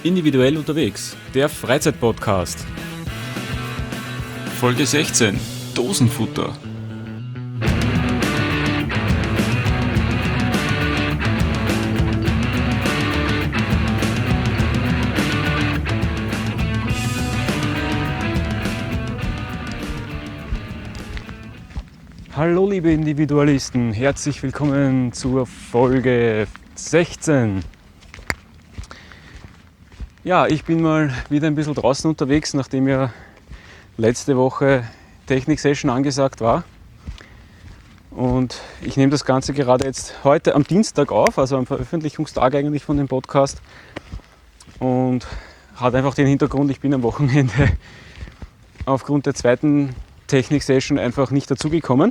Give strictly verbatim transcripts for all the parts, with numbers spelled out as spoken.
Individuell unterwegs, der Freizeitpodcast. Folge sechzehn, Dosenfutter. Hallo liebe Individualisten, herzlich willkommen zur Folge sechzehn. Ja, ich bin mal wieder ein bisschen draußen unterwegs, nachdem ja letzte Woche Technik-Session angesagt war. Und ich nehme das Ganze gerade jetzt heute am Dienstag auf, also am Veröffentlichungstag eigentlich von dem Podcast. Und hat einfach den Hintergrund, ich bin am Wochenende aufgrund der zweiten Technik-Session einfach nicht dazugekommen.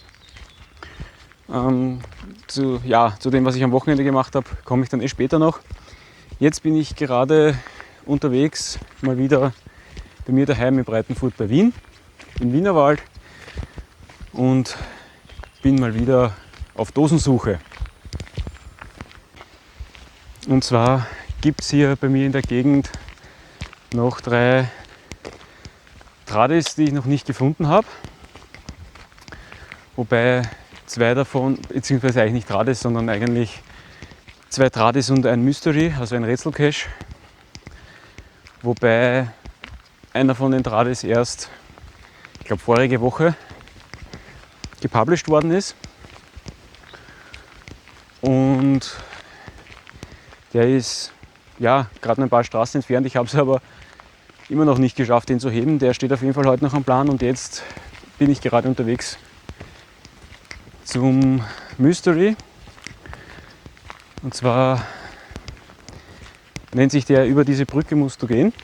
Ähm, zu, ja, zu dem, was ich am Wochenende gemacht habe, komme ich dann eh später noch. Jetzt bin ich gerade unterwegs, mal wieder bei mir daheim in Breitenfurt bei Wien, im Wienerwald, und bin mal wieder auf Dosensuche. Und zwar gibt es hier bei mir in der Gegend noch drei Tradis, die ich noch nicht gefunden habe. Wobei zwei davon, beziehungsweise eigentlich nicht Tradis, sondern eigentlich zwei Tradis und ein Mystery, also ein Rätselcache. Wobei einer von den Tradis erst, ich glaube vorige Woche, gepublished worden ist. Und der ist ja gerade ein paar Straßen entfernt. Ich habe es aber immer noch nicht geschafft, den zu heben. Der steht auf jeden Fall heute noch am Plan, und jetzt bin ich gerade unterwegs zum Mystery. Und zwar nennt sich der "Über diese Brücke musst du gehen".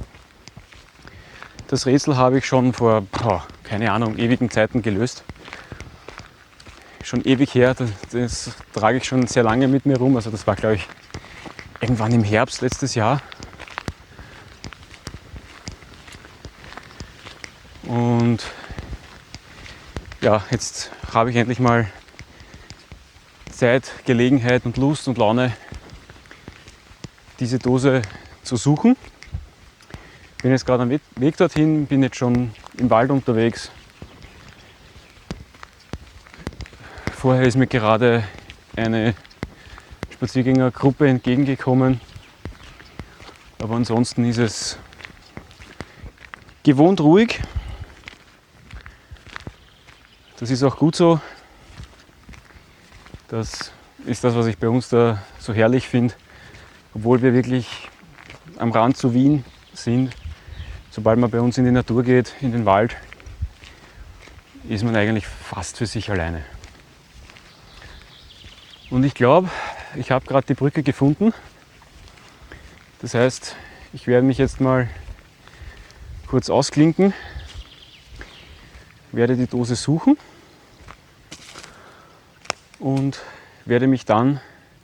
Das Rätsel habe ich schon vor, boah, keine Ahnung, ewigen Zeiten gelöst. Schon ewig her, das, das trage ich schon sehr lange mit mir rum. Also das war, glaube ich, irgendwann im Herbst letztes Jahr. Und ja, jetzt habe ich endlich mal Zeit, Gelegenheit und Lust und Laune, diese Dose zu suchen. Bin jetzt gerade am Weg dorthin, bin jetzt schon im Wald unterwegs. Vorher ist mir gerade eine Spaziergängergruppe entgegengekommen, aber ansonsten ist es gewohnt ruhig. Das ist auch gut so. Das ist das, was ich bei uns da so herrlich finde. Obwohl wir wirklich am Rand zu Wien sind, sobald man bei uns in die Natur geht, in den Wald, ist man eigentlich fast für sich alleine. Und ich glaube, ich habe gerade die Brücke gefunden. Das heißt, ich werde mich jetzt mal kurz ausklinken, werde die Dose suchen und werde mich dann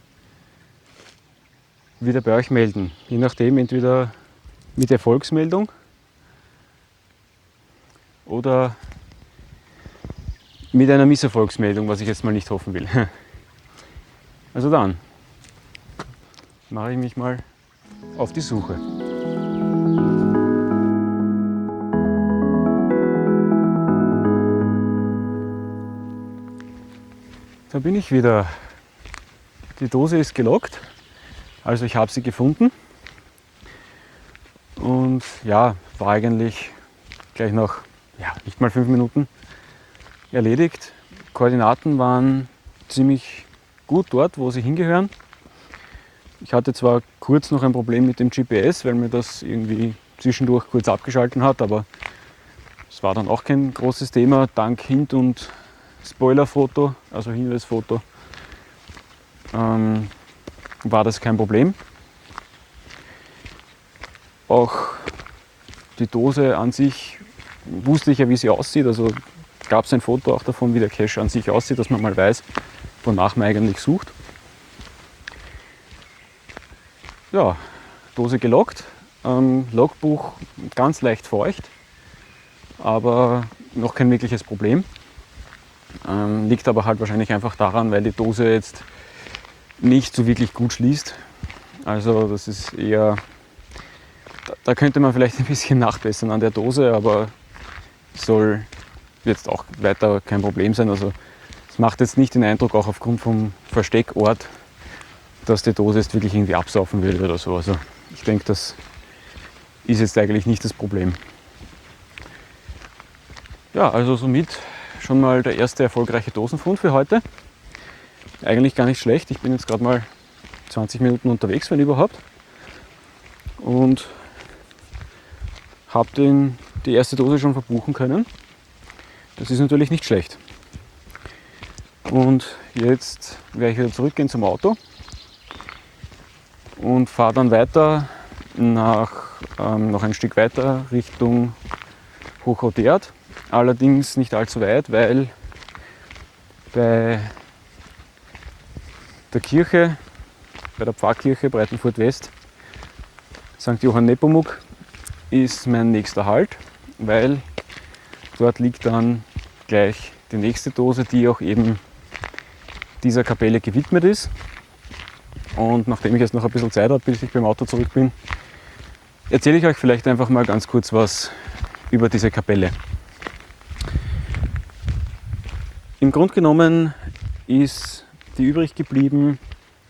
wieder bei euch melden. Je nachdem, entweder mit Erfolgsmeldung oder mit einer Misserfolgsmeldung, was ich jetzt mal nicht hoffen will. Also dann mache ich mich mal auf die Suche. Da bin ich wieder. Die Dose ist gelockt, also ich habe sie gefunden. Und ja, war eigentlich gleich nach ja, nicht mal fünf Minuten erledigt. Koordinaten waren ziemlich gut dort, wo sie hingehören. Ich hatte zwar kurz noch ein Problem mit dem G P S, weil mir das irgendwie zwischendurch kurz abgeschalten hat, aber es war dann auch kein großes Thema. Dank Hint- und Spoilerfoto, also Hinweisfoto, ähm, war das kein Problem. Auch die Dose an sich wusste ich ja, wie sie aussieht. Also gab es ein Foto auch davon, wie der Cache an sich aussieht, dass man mal weiß, wonach man eigentlich sucht. Ja, Dose gelockt, ähm, Logbuch ganz leicht feucht, aber noch kein wirkliches Problem. Ähm, liegt aber halt wahrscheinlich einfach daran, weil die Dose jetzt nicht so wirklich gut schließt. Also das ist eher Da könnte man vielleicht ein bisschen nachbessern an der Dose, aber soll jetzt auch weiter kein Problem sein. Also es macht jetzt nicht den Eindruck, auch aufgrund vom Versteckort, dass die Dose jetzt wirklich irgendwie absaufen würde oder so. Also ich denke, das ist jetzt eigentlich nicht das Problem. Ja, also somit schon mal der erste erfolgreiche Dosenfund für heute. Eigentlich gar nicht schlecht. Ich bin jetzt gerade mal zwanzig Minuten unterwegs, wenn überhaupt. Und habe den die erste Dose schon verbuchen können. Das ist natürlich nicht schlecht. Und jetzt werde ich wieder zurückgehen zum Auto und fahre dann weiter nach, ähm, noch ein Stück weiter Richtung Hochrotherd. Allerdings nicht allzu weit, weil bei der Kirche, bei der Pfarrkirche Breitenfurt West, Sankt Johann Nepomuk, ist mein nächster Halt, weil dort liegt dann gleich die nächste Dose, die auch eben dieser Kapelle gewidmet ist. Und nachdem ich jetzt noch ein bisschen Zeit habe, bis ich beim Auto zurück bin, erzähle ich euch vielleicht einfach mal ganz kurz was über diese Kapelle. Im Grunde genommen ist die übrig geblieben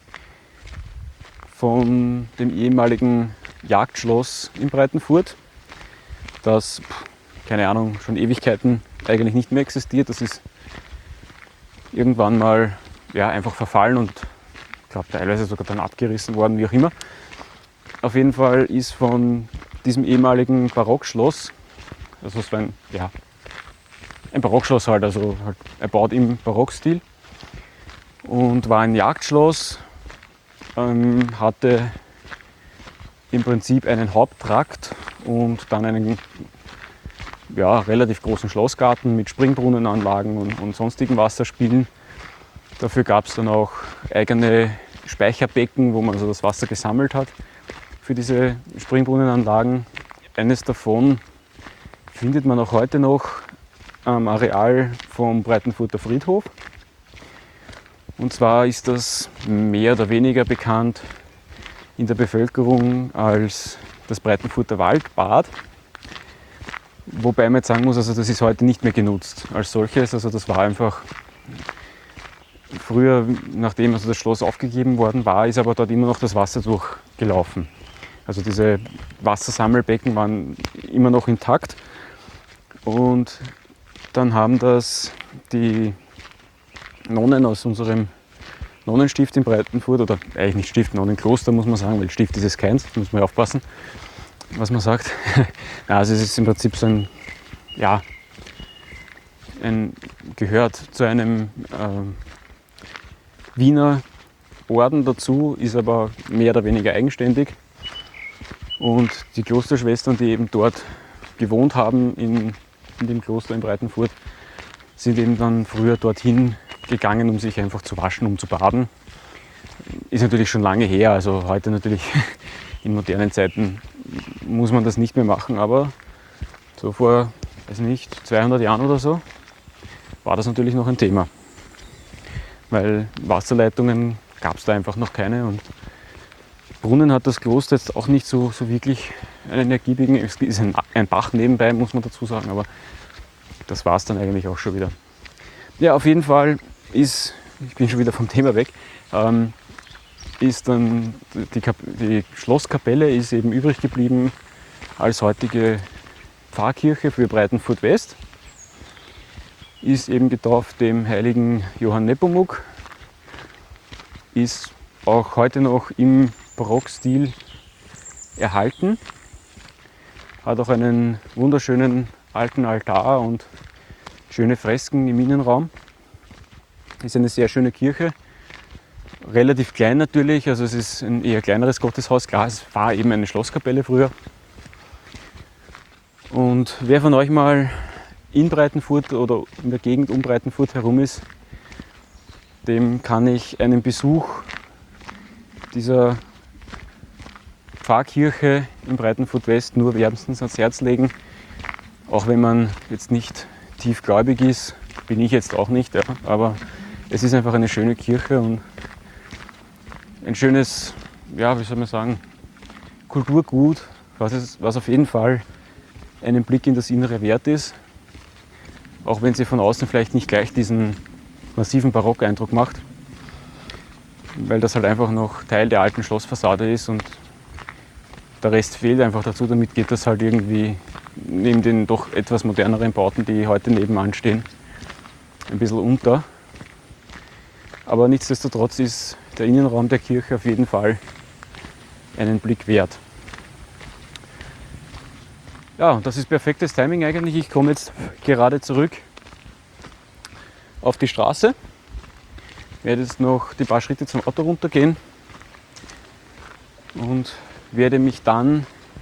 von dem ehemaligen Jagdschloss in Breitenfurt, das, keine Ahnung, schon Ewigkeiten eigentlich nicht mehr existiert. Das ist irgendwann mal ja, einfach verfallen und ich glaube teilweise sogar dann abgerissen worden, wie auch immer. Auf jeden Fall ist von diesem ehemaligen Barockschloss, also es war ein, ja, ein Barockschloss halt, also halt erbaut im Barockstil und war ein Jagdschloss, ähm, hatte im Prinzip einen Haupttrakt und dann einen ja, relativ großen Schlossgarten mit Springbrunnenanlagen und, und sonstigen Wasserspielen. Dafür gab es dann auch eigene Speicherbecken, wo man also das Wasser gesammelt hat für diese Springbrunnenanlagen. Eines davon findet man auch heute noch am Areal vom Breitenfurter Friedhof. Und zwar ist das mehr oder weniger bekannt in der Bevölkerung als das Breitenfurter Waldbad. Wobei man jetzt sagen muss, also das ist heute nicht mehr genutzt als solches. Also das war einfach früher, nachdem also das Schloss aufgegeben worden war, ist aber dort immer noch das Wasser durchgelaufen. Also diese Wassersammelbecken waren immer noch intakt. Und dann haben das die Nonnen aus unserem Nonnenstift in Breitenfurt, oder eigentlich nicht Stift, Nonnenkloster muss man sagen, weil Stift ist es keins, da muss man ja aufpassen, was man sagt. Also es ist im Prinzip so ein, ja, ein, gehört zu einem äh, Wiener Orden dazu, ist aber mehr oder weniger eigenständig. Und die Klosterschwestern, die eben dort gewohnt haben, in, in dem Kloster in Breitenfurt, sind eben dann früher dorthin gegangen, um sich einfach zu waschen, um zu baden. Ist natürlich schon lange her, also heute natürlich in modernen Zeiten muss man das nicht mehr machen, aber so vor, weiß nicht, zweihundert Jahren oder so war das natürlich noch ein Thema. Weil Wasserleitungen gab es da einfach noch keine und Brunnen hat das Kloster jetzt auch nicht so, so wirklich einen ergiebigen. Es ist ein, ein Bach nebenbei, muss man dazu sagen, aber das war es dann eigentlich auch schon wieder. Ja, auf jeden Fall ist, ich bin schon wieder vom Thema weg, ähm, ist dann die, Kap die Schlosskapelle ist eben übrig geblieben als heutige Pfarrkirche für Breitenfurt West. Ist eben getauft dem heiligen Johann Nepomuk, ist auch heute noch im Barockstil erhalten, hat auch einen wunderschönen alten Altar und schöne Fresken im Innenraum. Ist eine sehr schöne Kirche, relativ klein natürlich, also es ist ein eher kleineres Gotteshaus, klar, es war eben eine Schlosskapelle früher. Und wer von euch mal in Breitenfurt oder in der Gegend um Breitenfurt herum ist, dem kann ich einen Besuch dieser Pfarrkirche in Breitenfurt West nur wärmstens ans Herz legen. Auch wenn man jetzt nicht tiefgläubig ist, bin ich jetzt auch nicht, ja, aber es ist einfach eine schöne Kirche und ein schönes, ja, wie soll man sagen, Kulturgut, was, es, was auf jeden Fall einen Blick in das Innere wert ist, auch wenn sie von außen vielleicht nicht gleich diesen massiven Barockeindruck macht, weil das halt einfach noch Teil der alten Schlossfassade ist und der Rest fehlt einfach dazu. Damit geht das halt irgendwie neben den doch etwas moderneren Bauten, die heute nebenan stehen, ein bisschen unter. Aber nichtsdestotrotz ist der Innenraum der Kirche auf jeden Fall einen Blick wert. Ja, und das ist perfektes Timing eigentlich. Ich komme jetzt gerade zurück auf die Straße. Werde jetzt noch die paar Schritte zum Auto runtergehen und werde mich dann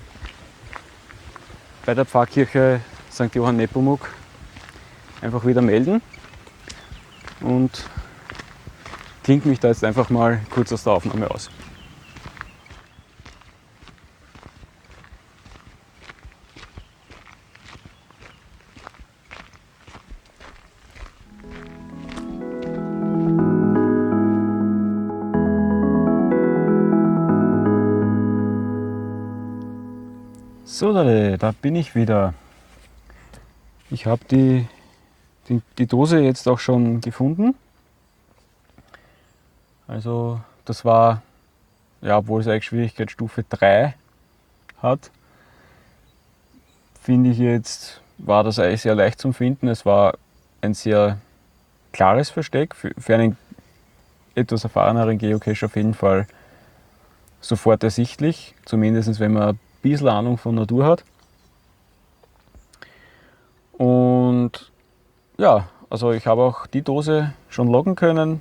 bei der Pfarrkirche Sankt Johann Nepomuk einfach wieder melden und klinge mich da jetzt einfach mal kurz aus der Aufnahme aus. So, da bin ich wieder. Ich habe die, die, die Dose jetzt auch schon gefunden. Also das war, ja, obwohl es eigentlich Schwierigkeitsstufe drei hat, finde ich jetzt, war das eigentlich sehr leicht zum Finden. Es war ein sehr klares Versteck, für, für einen etwas erfahreneren Geocacher auf jeden Fall sofort ersichtlich, zumindest wenn man ein bisschen Ahnung von Natur hat. Und ja, also ich habe auch die Dose schon loggen können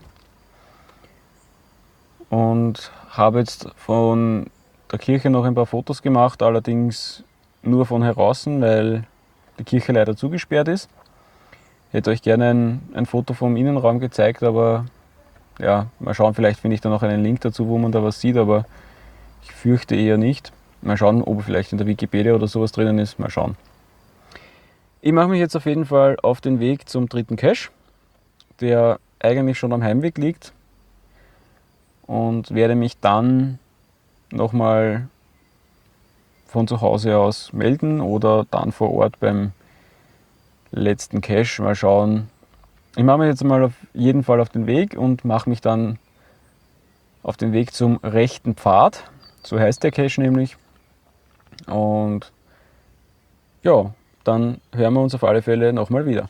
und habe jetzt von der Kirche noch ein paar Fotos gemacht, allerdings nur von draußen, weil die Kirche leider zugesperrt ist. Ich hätte euch gerne ein, ein Foto vom Innenraum gezeigt, aber ja, mal schauen, vielleicht finde ich da noch einen Link dazu, wo man da was sieht, aber ich fürchte eher nicht. Mal schauen, ob vielleicht in der Wikipedia oder sowas drinnen ist. Mal schauen. Ich mache mich jetzt auf jeden Fall auf den Weg zum dritten Cache, der eigentlich schon am Heimweg liegt, und werde mich dann nochmal von zu Hause aus melden oder dann vor Ort beim letzten Cache. Mal schauen. Ich mache mich jetzt mal auf jeden Fall auf den Weg und mache mich dann auf den Weg zum rechten Pfad. So heißt der Cache nämlich. Und ja, dann hören wir uns auf alle Fälle nochmal wieder.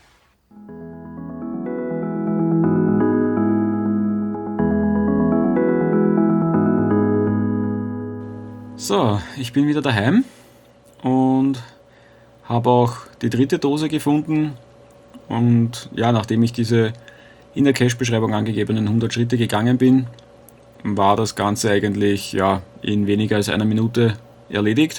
So, ich bin wieder daheim und habe auch die dritte Dose gefunden. Und ja, nachdem ich diese in der Cache-Beschreibung angegebenen hundert Schritte gegangen bin, war das Ganze eigentlich ja, in weniger als einer Minute erledigt.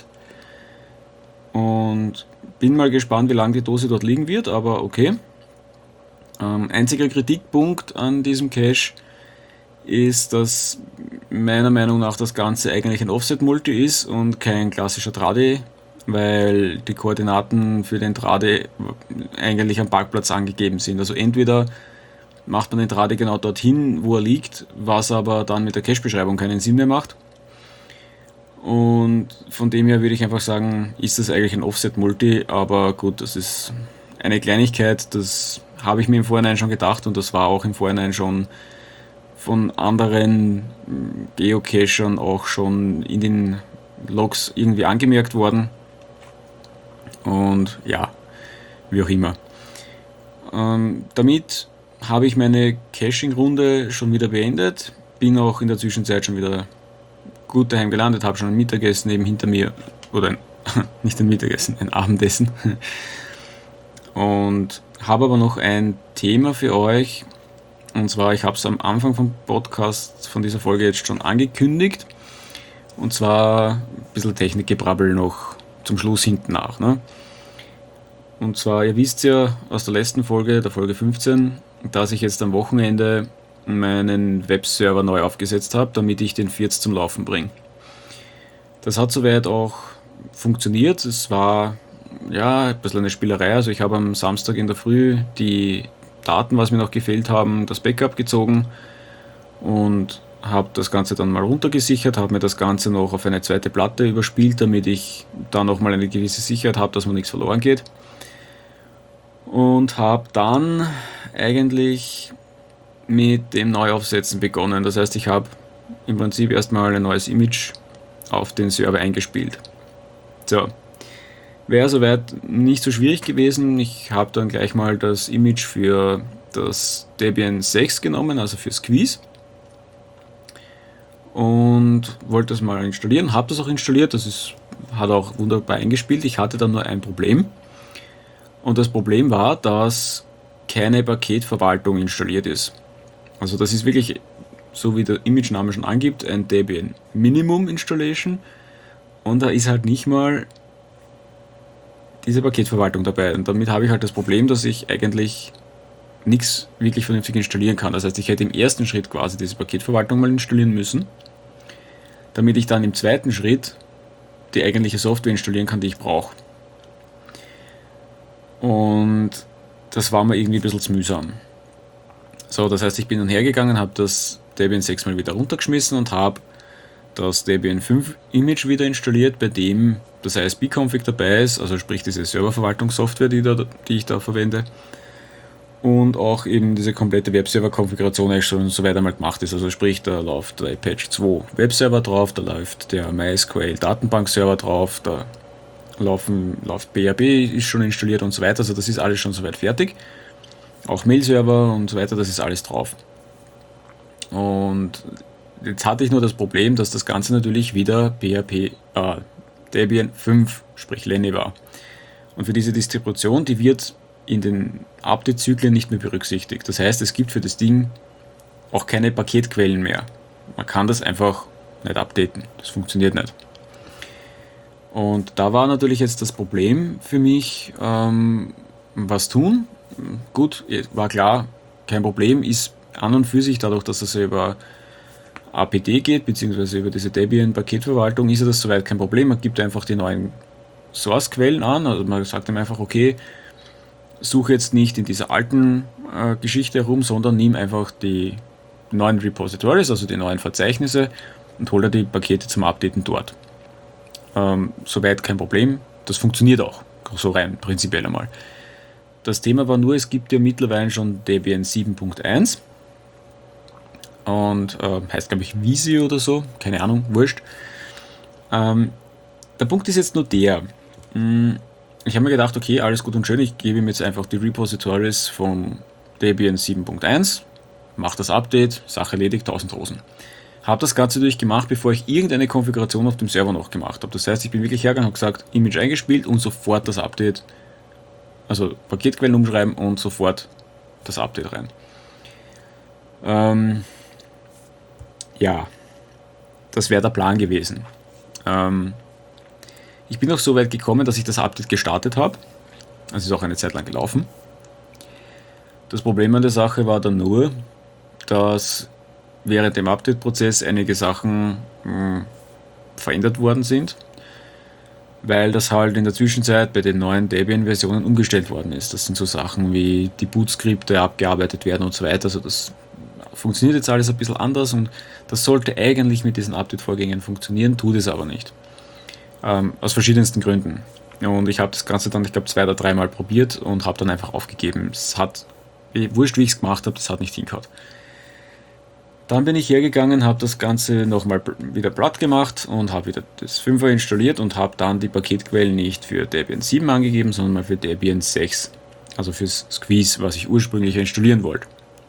Und bin mal gespannt, wie lange die Dose dort liegen wird, aber okay. Ähm, einziger Kritikpunkt an diesem Cache ist, dass meiner Meinung nach das Ganze eigentlich ein Offset-Multi ist und kein klassischer Trade, weil die Koordinaten für den Trade eigentlich am Parkplatz angegeben sind. Also entweder macht man den Trade genau dorthin, wo er liegt, was aber dann mit der Cache-Beschreibung keinen Sinn mehr macht. Und von dem her würde ich einfach sagen, ist das eigentlich ein Offset-Multi, aber gut, das ist eine Kleinigkeit, das habe ich mir im Vorhinein schon gedacht und das war auch im Vorhinein schon von anderen Geocachern auch schon in den Logs irgendwie angemerkt worden. Und ja, wie auch immer. Ähm, damit habe ich meine Caching-Runde schon wieder beendet, bin auch in der Zwischenzeit schon wieder gut daheim gelandet, habe schon ein Mittagessen eben hinter mir, oder ein, nicht ein Mittagessen, ein Abendessen. Und habe aber noch ein Thema für euch, und zwar, ich habe es am Anfang vom Podcast, von dieser Folge jetzt schon angekündigt, und zwar ein bisschen Technikgebrabbel noch zum Schluss hinten nach. Ne? Und zwar, ihr wisst ja aus der letzten Folge, der Folge fünfzehn, dass ich jetzt am Wochenende meinen Webserver neu aufgesetzt habe, damit ich den Firz zum Laufen bringe. Das hat soweit auch funktioniert. Es war ja ein bisschen eine Spielerei. Also ich habe am Samstag in der Früh die Daten, was mir noch gefehlt haben, das Backup gezogen und habe das Ganze dann mal runtergesichert, habe mir das Ganze noch auf eine zweite Platte überspielt, damit ich da nochmal eine gewisse Sicherheit habe, dass mir nichts verloren geht. Und habe dann eigentlich mit dem Neuaufsetzen begonnen. Das heißt, ich habe im Prinzip erstmal ein neues Image auf den Server eingespielt. So, wäre soweit nicht so schwierig gewesen. Ich habe dann gleich mal das Image für das Debian sechs genommen, also für Squeeze. Und wollte das mal installieren, habe das auch installiert, das ist, hat auch wunderbar eingespielt. Ich hatte dann nur ein Problem. Und das Problem war, dass keine Paketverwaltung installiert ist. Also das ist wirklich, so wie der Image-Name schon angibt, ein Debian Minimum Installation. Und da ist halt nicht mal diese Paketverwaltung dabei. Und damit habe ich halt das Problem, dass ich eigentlich nichts wirklich vernünftig installieren kann. Das heißt, ich hätte im ersten Schritt quasi diese Paketverwaltung mal installieren müssen, damit ich dann im zweiten Schritt die eigentliche Software installieren kann, die ich brauche. Und das war mir irgendwie ein bisschen zu mühsam. So, das heißt, ich bin dann hergegangen, habe das Debian sechs mal wieder runtergeschmissen und habe das Debian fünf Image wieder installiert, bei dem das I S B-Config dabei ist, also sprich diese Serververwaltungssoftware, die, da, die ich da verwende. Und auch eben diese komplette Webserver-Konfiguration eigentlich schon so weit einmal gemacht ist. Also sprich, da läuft der Apache zwei Webserver drauf, da läuft der MySQL Datenbank-Server drauf, da laufen, läuft B R B, ist schon installiert und so weiter. Also das ist alles schon soweit fertig. Auch Mail-Server und so weiter, das ist alles drauf. Und jetzt hatte ich nur das Problem, dass das Ganze natürlich wieder P H P, äh, Debian fünf, sprich Lenny war. Und für diese Distribution, die wird in den Update-Zyklen nicht mehr berücksichtigt. Das heißt, es gibt für das Ding auch keine Paketquellen mehr. Man kann das einfach nicht updaten. Das funktioniert nicht. Und da war natürlich jetzt das Problem für mich, ähm, was tun. Gut, war klar, kein Problem, ist an und für sich, dadurch, dass es über A P D geht, beziehungsweise über diese Debian-Paketverwaltung, ist ja das soweit kein Problem. Man gibt einfach die neuen Source-Quellen an, also man sagt ihm einfach, okay, suche jetzt nicht in dieser alten äh, Geschichte herum, sondern nimm einfach die neuen Repositories, also die neuen Verzeichnisse und hol dir die Pakete zum Updaten dort. Ähm, soweit kein Problem, das funktioniert auch, so rein prinzipiell einmal. Das Thema war nur, es gibt ja mittlerweile schon Debian sieben Punkt eins und äh, heißt glaube ich Visi oder so, keine Ahnung, wurscht. Ähm, der Punkt ist jetzt nur der, mh, ich habe mir gedacht, okay, alles gut und schön, ich gebe ihm jetzt einfach die Repositories von Debian sieben Punkt eins, mache das Update, Sache erledigt, tausend Rosen. Habe das Ganze durchgemacht, bevor ich irgendeine Konfiguration auf dem Server noch gemacht habe. Das heißt, ich bin wirklich hergegangen und habe gesagt, Image eingespielt und sofort das Update, also Paketquellen umschreiben und sofort das Update rein. Ähm, ja, das wäre der Plan gewesen. Ähm, ich bin auch so weit gekommen, dass ich das Update gestartet habe. Es ist auch eine Zeit lang gelaufen. Das Problem an der Sache war dann nur, dass während dem Update-Prozess einige Sachen mh, verändert worden sind, weil das halt in der Zwischenzeit bei den neuen Debian-Versionen umgestellt worden ist. Das sind so Sachen wie die Boot-Skripte abgearbeitet werden und so weiter. Also das funktioniert jetzt alles ein bisschen anders und das sollte eigentlich mit diesen Update-Vorgängen funktionieren, tut es aber nicht. Ähm, aus verschiedensten Gründen. Und ich habe das Ganze dann, ich glaube, zwei oder dreimal probiert und habe dann einfach aufgegeben. Es hat, wurscht wie ich es gemacht habe, das hat nicht hingehauen. Dann bin ich hergegangen, habe das Ganze nochmal wieder platt gemacht und habe wieder das fünfer installiert und habe dann die Paketquellen nicht für Debian sieben angegeben, sondern mal für Debian sechs. Also fürs Squeeze, was ich ursprünglich installieren wollte.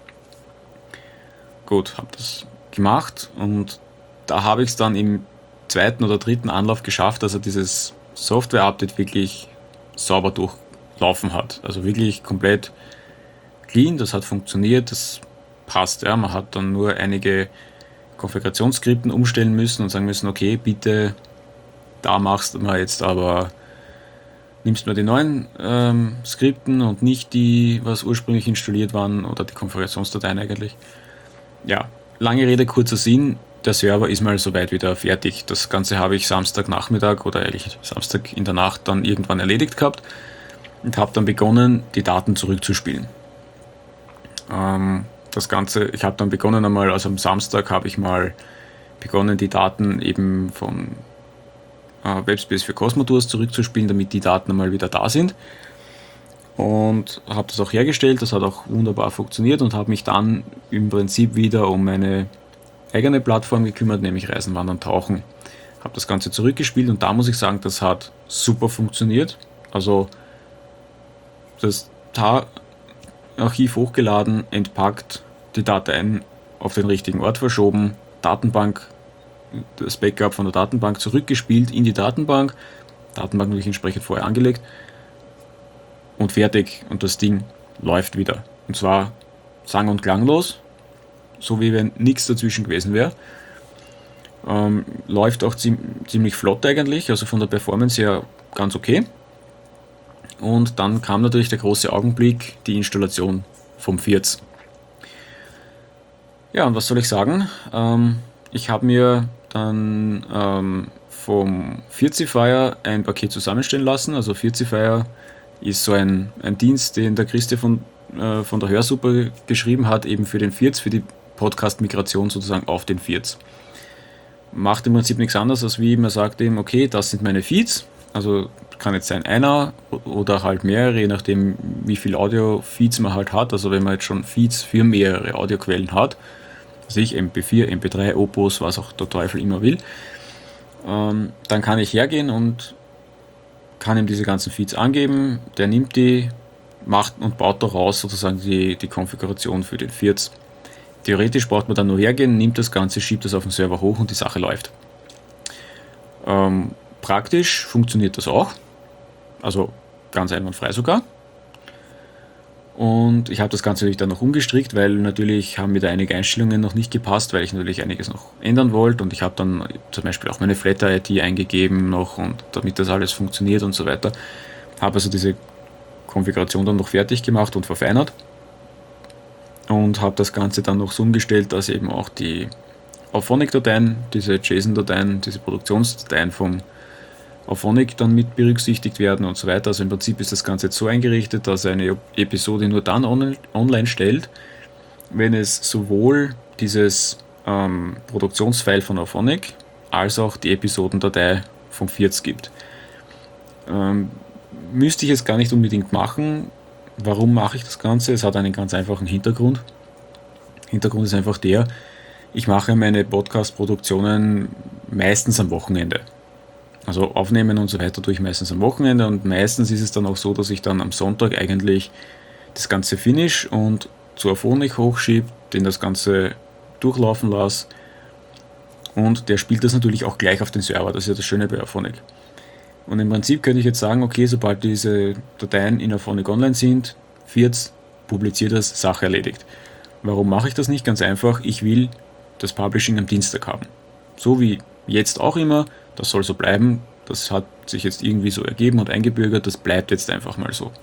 Gut, habe das gemacht und da habe ich es dann im zweiten oder dritten Anlauf geschafft, dass er dieses Software-Update wirklich sauber durchlaufen hat. Also wirklich komplett clean, das hat funktioniert, das passt. Ja. Man hat dann nur einige Konfigurationsskripten umstellen müssen und sagen müssen, okay, bitte, da machst du mal jetzt aber, nimmst mal die neuen ähm, Skripten und nicht die, was ursprünglich installiert waren oder die Konfigurationsdateien eigentlich. Ja, lange Rede, kurzer Sinn, der Server ist mal soweit wieder fertig. Das Ganze habe ich Samstagnachmittag oder eigentlich Samstag in der Nacht dann irgendwann erledigt gehabt und habe dann begonnen, die Daten zurückzuspielen. Ähm, das Ganze, ich habe dann begonnen einmal, also am Samstag habe ich mal begonnen, die Daten eben von äh, Webspace für Cosmotours zurückzuspielen, damit die Daten einmal wieder da sind. Und habe das auch hergestellt, das hat auch wunderbar funktioniert und habe mich dann im Prinzip wieder um meine eigene Plattform gekümmert, nämlich Reisen, Wandern, Tauchen. Habe das Ganze zurückgespielt und da muss ich sagen, das hat super funktioniert. Also das Tar-Archiv hochgeladen, entpackt, die Dateien auf den richtigen Ort verschoben, Datenbank, das Backup von der Datenbank zurückgespielt in die Datenbank, Datenbank natürlich entsprechend vorher angelegt und fertig und das Ding läuft wieder. Und zwar sang- und klanglos, so wie wenn nichts dazwischen gewesen wäre. Ähm, läuft auch ziemlich flott eigentlich, also von der Performance her ganz okay. Und dann kam natürlich der große Augenblick, die Installation vom Vierz. Ja, und was soll ich sagen? Ähm, ich habe mir dann ähm, vom Vierzifier ein Paket zusammenstellen lassen. Also Vierzifier ist so ein, ein Dienst, den der Christi von, äh, von der Hörsuppe geschrieben hat, eben für den Vierz, für die Podcast-Migration sozusagen auf den Vierz. Macht im Prinzip nichts anderes, als wie man sagt ihm, okay, das sind meine Feeds, also kann jetzt sein einer oder halt mehrere, je nachdem wie viel Audio-Feeds man halt hat, also wenn man jetzt schon Feeds für mehrere Audioquellen hat, also ich M P vier, M P drei, Opus, was auch der Teufel immer will, ähm, dann kann ich hergehen und kann ihm diese ganzen Feeds angeben, der nimmt die, macht und baut daraus sozusagen die, die Konfiguration für den Vierz. Theoretisch braucht man dann nur hergehen, nimmt das Ganze, schiebt das auf den Server hoch und die Sache läuft. Ähm, praktisch funktioniert das auch, also ganz einwandfrei sogar. Und ich habe das Ganze natürlich dann noch umgestrickt, weil natürlich haben mir da einige Einstellungen noch nicht gepasst, weil ich natürlich einiges noch ändern wollte und ich habe dann zum Beispiel auch meine Flatter-I D eingegeben noch und damit das alles funktioniert und so weiter. Habe also diese Konfiguration dann noch fertig gemacht und verfeinert. Und habe das Ganze dann noch so umgestellt, dass eben auch die Auphonic-Dateien, diese JSON-Dateien, diese Produktionsdateien vom Auphonic dann mit berücksichtigt werden und so weiter. Also im Prinzip ist das Ganze jetzt so eingerichtet, dass eine Episode nur dann on- online stellt, wenn es sowohl dieses ähm, Produktionsfile von Auphonic als auch die Episodendatei vom Vierz gibt. Ähm, müsste ich jetzt gar nicht unbedingt machen. Warum mache ich das Ganze? Es hat einen ganz einfachen Hintergrund. Hintergrund ist einfach der, ich mache meine Podcast-Produktionen meistens am Wochenende. Also aufnehmen und so weiter tue ich meistens am Wochenende und meistens ist es dann auch so, dass ich dann am Sonntag eigentlich das Ganze finish und zu Auphonic hochschiebe, den das Ganze durchlaufen lasse und der spielt das natürlich auch gleich auf den Server. Das ist ja das Schöne bei Auphonic. Und im Prinzip könnte ich jetzt sagen, okay, sobald diese Dateien in Auphonic online sind, Vierz, publiziert das, Sache erledigt. Warum mache ich das nicht? Ganz einfach, ich will das Publishing am Dienstag haben. So wie jetzt auch immer, das soll so bleiben, das hat sich jetzt irgendwie so ergeben und eingebürgert, das bleibt jetzt einfach mal so.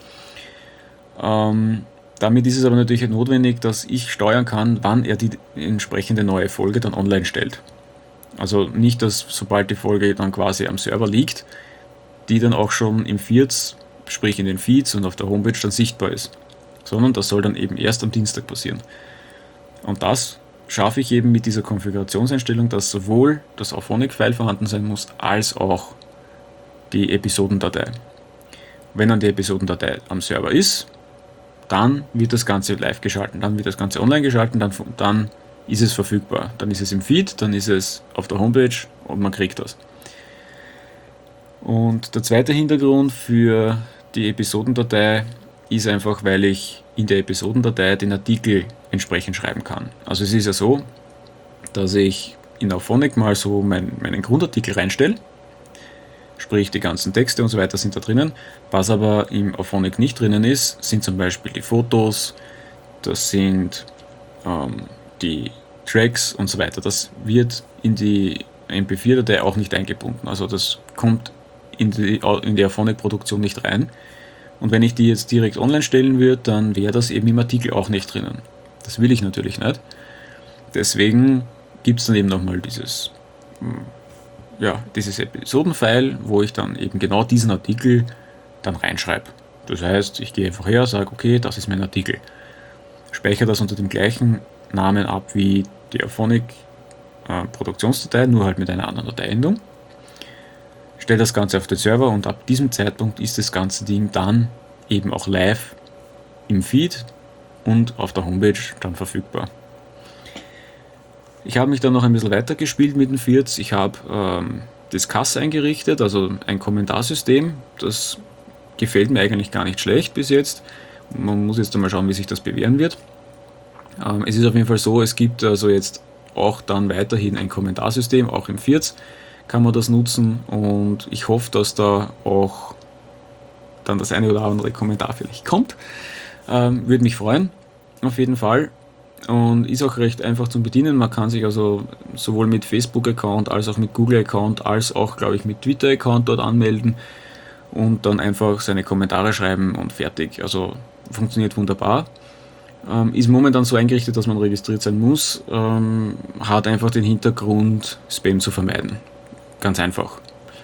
Ähm, damit ist es aber natürlich notwendig, dass ich steuern kann, wann er die entsprechende neue Folge dann online stellt. Also nicht, dass sobald die Folge dann quasi am Server liegt, die dann auch schon im Vierz, sprich in den Feeds und auf der Homepage dann sichtbar ist, sondern das soll dann eben erst am Dienstag passieren. Und das schaffe ich eben mit dieser Konfigurationseinstellung, dass sowohl das Auphonic-File vorhanden sein muss, als auch die Episodendatei. Wenn dann die Episodendatei am Server ist, dann wird das Ganze live geschalten, dann wird das Ganze online geschalten, dann, dann ist es verfügbar. Dann ist es im Feed, dann ist es auf der Homepage und man kriegt das. Und der zweite Hintergrund für die Episodendatei ist einfach, weil ich in der Episodendatei den Artikel entsprechend schreiben kann. Also es ist ja so, dass ich in Auphonic mal so mein, meinen Grundartikel reinstelle, sprich die ganzen Texte und so weiter sind da drinnen. Was aber im Auphonic nicht drinnen ist, sind zum Beispiel die Fotos, das sind ähm, die Tracks und so weiter. Das wird in die M P vier Datei auch nicht eingebunden. Also das kommt in die, in die Auphonic-Produktion nicht rein. Und wenn ich die jetzt direkt online stellen würde, dann wäre das eben im Artikel auch nicht drinnen. Das will ich natürlich nicht. Deswegen gibt es dann eben nochmal dieses, ja, dieses Episodenfile, wo ich dann eben genau diesen Artikel dann reinschreibe. Das heißt, ich gehe einfach her, sage, okay, das ist mein Artikel. speichere das unter dem gleichen Namen ab wie die Auphonic äh, Produktionsdatei, nur halt mit einer anderen Dateiendung. Stelle das Ganze auf den Server und ab diesem Zeitpunkt ist das ganze Ding dann eben auch live im Feed und auf der Homepage dann verfügbar. Ich habe mich dann noch ein bisschen weiter gespielt mit den Viert. Ich habe ähm, das C A S eingerichtet, also ein Kommentarsystem. Das gefällt mir eigentlich gar nicht schlecht bis jetzt. Man muss jetzt einmal schauen, wie sich das bewähren wird. Ähm, es ist auf jeden Fall so, es gibt also jetzt auch dann weiterhin ein Kommentarsystem, auch im Viert kann man das nutzen und ich hoffe, dass da auch dann das eine oder andere Kommentar vielleicht kommt. Ähm, würde mich freuen, auf jeden Fall. Und ist auch recht einfach zum Bedienen. Man kann sich also sowohl mit Facebook-Account als auch mit Google-Account als auch, glaube ich, mit Twitter-Account dort anmelden und dann einfach seine Kommentare schreiben und fertig. Also funktioniert wunderbar. Ähm, ist momentan so eingerichtet, dass man registriert sein muss. Ähm, hat einfach den Hintergrund, Spam zu vermeiden. Ganz einfach.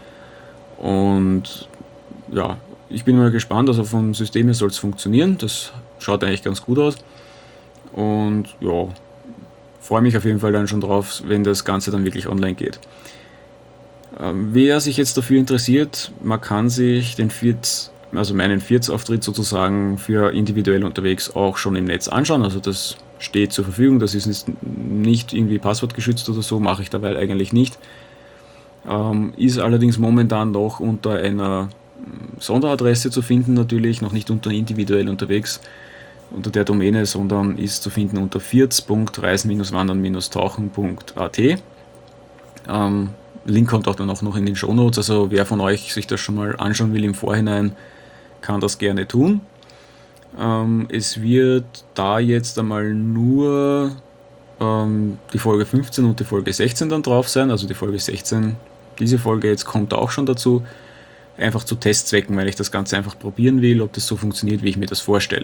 Und ja, ich bin mal gespannt, also vom System her soll es funktionieren. Das schaut eigentlich ganz gut aus. Und ja, freue mich auf jeden Fall dann schon drauf, wenn das Ganze dann wirklich online geht. Ähm, wer sich jetzt dafür interessiert, man kann sich den Viert, also meinen Viert-Auftritt sozusagen für individuell unterwegs auch schon im Netz anschauen. Also das steht zur Verfügung, das ist nicht irgendwie passwortgeschützt oder so, mache ich dabei eigentlich nicht. Ähm, ist allerdings momentan noch unter einer Sonderadresse zu finden, natürlich noch nicht unter individuell unterwegs unter der Domäne, sondern ist zu finden unter viert punkt reisen wandern tauchen punkt a t. Ähm, Link kommt auch dann auch noch in den Shownotes, also wer von euch sich das schon mal anschauen will im Vorhinein, kann das gerne tun. Ähm, es wird da jetzt einmal nur ähm, die Folge fünfzehn und die Folge sechzehn dann drauf sein, also die Folge sechzehn, diese Folge jetzt kommt auch schon dazu, einfach zu Testzwecken, weil ich das Ganze einfach probieren will, ob das so funktioniert, wie ich mir das vorstelle.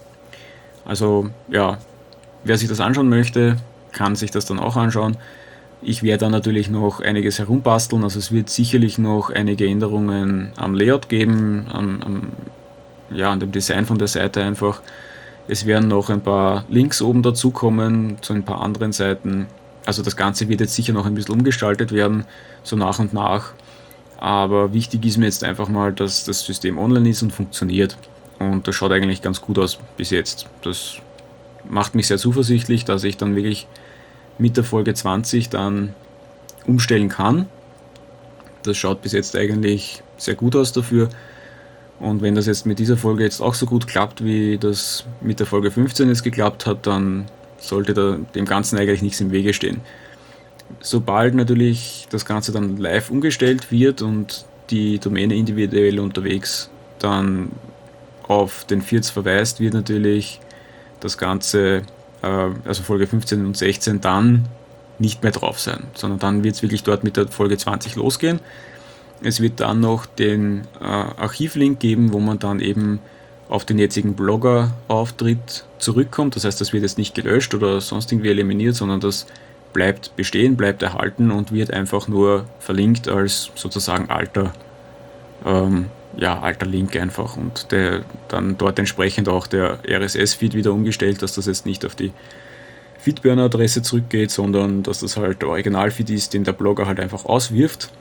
Also ja, wer sich das anschauen möchte, kann sich das dann auch anschauen. Ich werde dann natürlich noch einiges herumbasteln, also es wird sicherlich noch einige Änderungen am Layout geben, am, am, ja, an dem Design von der Seite einfach. Es werden noch ein paar Links oben dazukommen zu ein paar anderen Seiten. Also das Ganze wird jetzt sicher noch ein bisschen umgestaltet werden, so nach und nach. Aber wichtig ist mir jetzt einfach mal, dass das System online ist und funktioniert. Und das schaut eigentlich ganz gut aus bis jetzt. Das macht mich sehr zuversichtlich, dass ich dann wirklich mit der Folge zwanzig dann umstellen kann. Das schaut bis jetzt eigentlich sehr gut aus dafür. Und wenn das jetzt mit dieser Folge jetzt auch so gut klappt, wie das mit der Folge fünfzehn jetzt geklappt hat, dann sollte da dem Ganzen eigentlich nichts im Wege stehen. Sobald natürlich das Ganze dann live umgestellt wird und die Domäne individuell unterwegs dann auf den Viert verweist, wird natürlich das Ganze, äh, also Folge fünfzehn und sechzehn, dann nicht mehr drauf sein, sondern dann wird es wirklich dort mit der Folge zwanzig losgehen. Es wird dann noch den äh, Archivlink geben, wo man dann eben auf den jetzigen Blogger-Auftritt zurückkommt. Das heißt, das wird jetzt nicht gelöscht oder sonst irgendwie eliminiert, sondern das bleibt bestehen, bleibt erhalten und wird einfach nur verlinkt als sozusagen alter, ähm, ja, alter Link einfach und der dann dort entsprechend auch der R S S-Feed wieder umgestellt, dass das jetzt nicht auf die Feedburner-Adresse zurückgeht, sondern dass das halt der Originalfeed ist, den der Blogger halt einfach auswirft.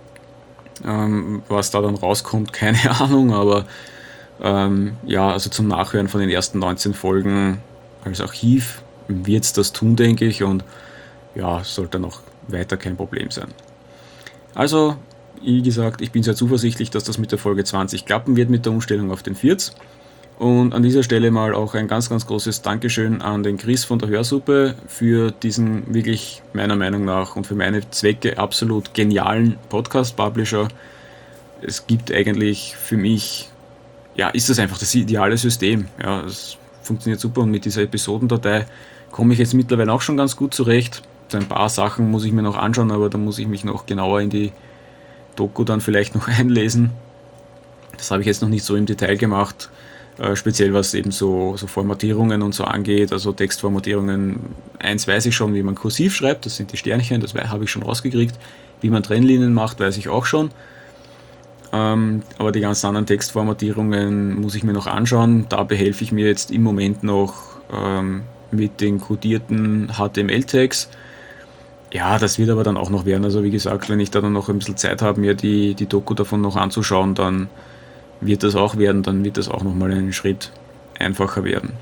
Ähm, was da dann rauskommt, keine Ahnung, aber ähm, ja, also zum Nachhören von den ersten neunzehn Folgen als Archiv wird es das tun, denke ich, und ja, sollte noch weiter kein Problem sein. Also, wie gesagt, ich bin sehr zuversichtlich, dass das mit der Folge zwanzig klappen wird mit der Umstellung auf den Viert. Und an dieser Stelle mal auch ein ganz, ganz großes Dankeschön an den Chris von der Hörsuppe für diesen wirklich meiner Meinung nach und für meine Zwecke absolut genialen Podcast-Publisher. Es gibt eigentlich für mich, ja, ist das einfach das ideale System. Ja, es funktioniert super und mit dieser Episodendatei komme ich jetzt mittlerweile auch schon ganz gut zurecht. Ein paar Sachen muss ich mir noch anschauen, aber da muss ich mich noch genauer in die Doku dann vielleicht noch einlesen. Das habe ich jetzt noch nicht so im Detail gemacht, äh, speziell was eben so, so Formatierungen und so angeht. Also Textformatierungen, eins weiß ich schon, wie man kursiv schreibt, das sind die Sternchen, das habe ich schon rausgekriegt. Wie man Trennlinien macht, weiß ich auch schon. Ähm, aber die ganzen anderen Textformatierungen muss ich mir noch anschauen. Da behelfe ich mir jetzt im Moment noch ähm, mit den kodierten H T M L-Tags. Ja, das wird aber dann auch noch werden. Also wie gesagt, wenn ich da dann noch ein bisschen Zeit habe, mir die, die Doku davon noch anzuschauen, dann wird das auch werden, dann wird das auch nochmal einen Schritt einfacher werden.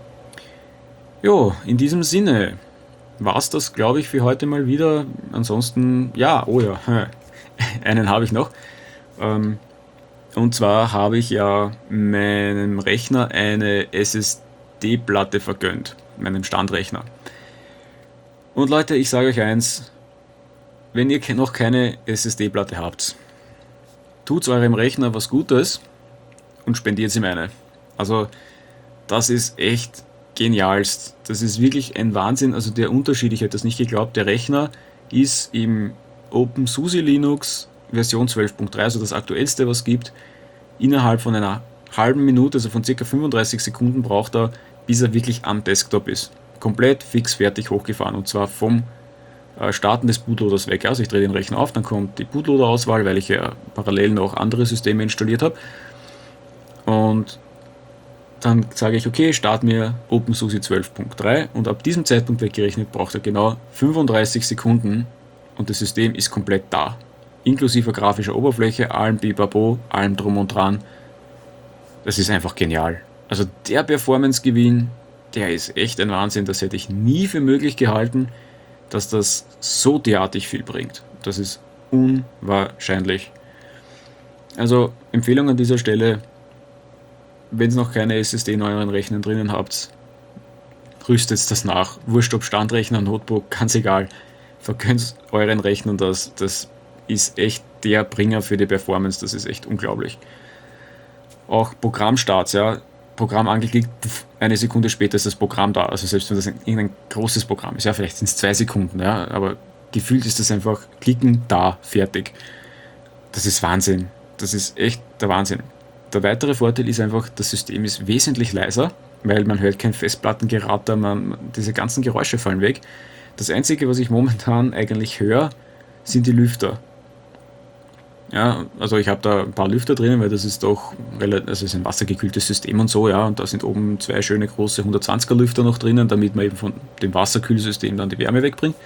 Jo, in diesem Sinne war es das, glaube ich, für heute mal wieder. Ansonsten, ja, oh ja, einen habe ich noch. Ähm, und zwar habe ich ja meinem Rechner eine S S D-Platte vergönnt, meinem Standrechner. Und Leute, ich sage euch eins, wenn ihr noch keine S S D-Platte habt, tut eurem Rechner was Gutes und spendiert ihm eine. Also das ist echt genialst. Das ist wirklich ein Wahnsinn. Also der Unterschied, ich hätte das nicht geglaubt, der Rechner ist im OpenSUSE Linux Version zwölf Punkt drei, also das aktuellste, was es gibt, innerhalb von einer halben Minute, also von ca. fünfunddreißig Sekunden braucht er, bis er wirklich am Desktop ist. Komplett fix fertig hochgefahren und zwar vom Starten des Bootloaders weg. Also ich drehe den Rechner auf, dann kommt die Bootloader-Auswahl, weil ich ja parallel noch andere Systeme installiert habe. Und dann sage ich, okay, start mir OpenSUSE zwölf Punkt drei und ab diesem Zeitpunkt weggerechnet braucht er genau fünfunddreißig Sekunden und das System ist komplett da. Inklusive grafischer Oberfläche, allem Bibabo, allem drum und dran. Das ist einfach genial. Also der Performance-Gewinn, der ist echt ein Wahnsinn. Das hätte ich nie für möglich gehalten, dass das so derartig viel bringt. Das ist unwahrscheinlich. Also Empfehlung an dieser Stelle, wenn ihr noch keine S S D in euren Rechnern drinnen habt, rüstet das nach. Wurscht ob Standrechner, Notebook, ganz egal. Vergönnt euren Rechnern das. Das ist echt der Bringer für die Performance. Das ist echt unglaublich. Auch Programmstarts, ja. Programm angeklickt, eine Sekunde später ist das Programm da. Also selbst wenn das ein, irgendein großes Programm ist, ja, vielleicht sind es zwei Sekunden, ja, aber gefühlt ist das einfach klicken, da, fertig. Das ist Wahnsinn. Das ist echt der Wahnsinn. Der weitere Vorteil ist einfach, das System ist wesentlich leiser, weil man hört kein Festplattengeratter, man, diese ganzen Geräusche fallen weg. Das Einzige, was ich momentan eigentlich höre, sind die Lüfter. Ja, also ich habe da ein paar Lüfter drinnen, weil das ist doch relativ, also es ist ein wassergekühltes System und so, ja, und da sind oben zwei schöne große hundertzwanziger Lüfter noch drinnen, damit man eben von dem Wasserkühlsystem dann die Wärme wegbringt.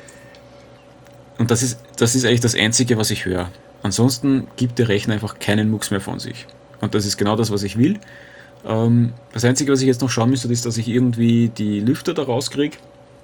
Und das ist, das ist eigentlich das Einzige, was ich höre. Ansonsten gibt der Rechner einfach keinen Mucks mehr von sich. Und das ist genau das, was ich will. Ähm, das Einzige, was ich jetzt noch schauen müsste, ist, dass ich irgendwie die Lüfter da rauskriege.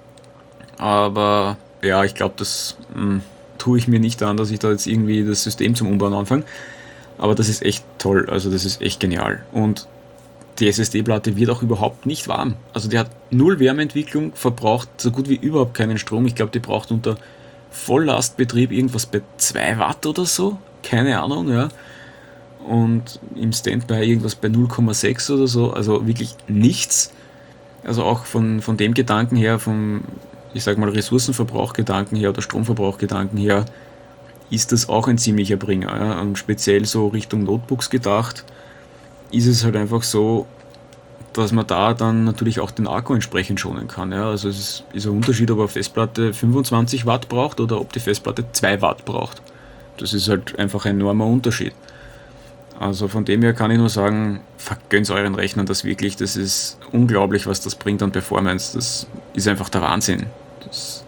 Aber ja, ich glaube, das mh, tue ich mir nicht an, dass ich da jetzt irgendwie das System zum Umbauen anfange. Aber das ist echt toll, also das ist echt genial. Und die S S D-Platte wird auch überhaupt nicht warm. Also die hat null Wärmeentwicklung, verbraucht so gut wie überhaupt keinen Strom. Ich glaube, die braucht unter Volllastbetrieb irgendwas bei zwei Watt oder so. Keine Ahnung, ja. Und im Standby irgendwas bei null Komma sechs oder so. Also wirklich nichts. Also auch von, von dem Gedanken her, vom, ich sag mal, Ressourcenverbrauchgedanken her oder Stromverbrauchgedanken her, ist das auch ein ziemlicher Bringer. Ja. Und speziell so Richtung Notebooks gedacht, ist es halt einfach so, dass man da dann natürlich auch den Akku entsprechend schonen kann. Ja. Also es ist, ist ein Unterschied, ob eine Festplatte fünfundzwanzig Watt braucht oder ob die Festplatte zwei Watt braucht. Das ist halt einfach ein enormer Unterschied. Also von dem her kann ich nur sagen, vergönnt euren Rechnern das wirklich. Das ist unglaublich, was das bringt an Performance. Das ist einfach der Wahnsinn. Das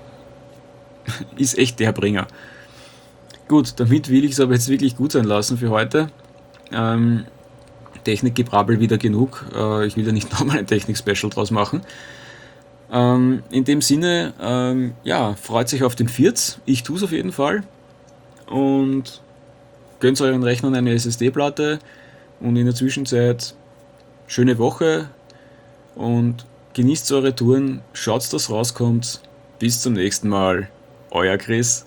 ist echt der Bringer. Gut, damit will ich es aber jetzt wirklich gut sein lassen für heute. Ähm, Technikgebrabbel wieder genug. Äh, ich will ja nicht nochmal ein Technik-Special draus machen. Ähm, in dem Sinne, ähm, ja, freut sich auf den Vierz. Ich tue es auf jeden Fall. Und gönnt euren Rechnern eine S S D-Platte. Und in der Zwischenzeit schöne Woche. Und genießt eure Touren. Schaut, dass rauskommt. Bis zum nächsten Mal. Euer Chris.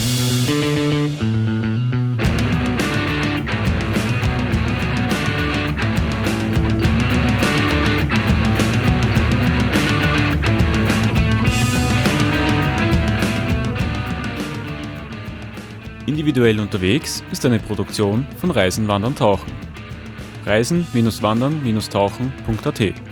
Individuell unterwegs ist eine Produktion von Reisen, Wandern, Tauchen. reisen Wandern Tauchen punkt a t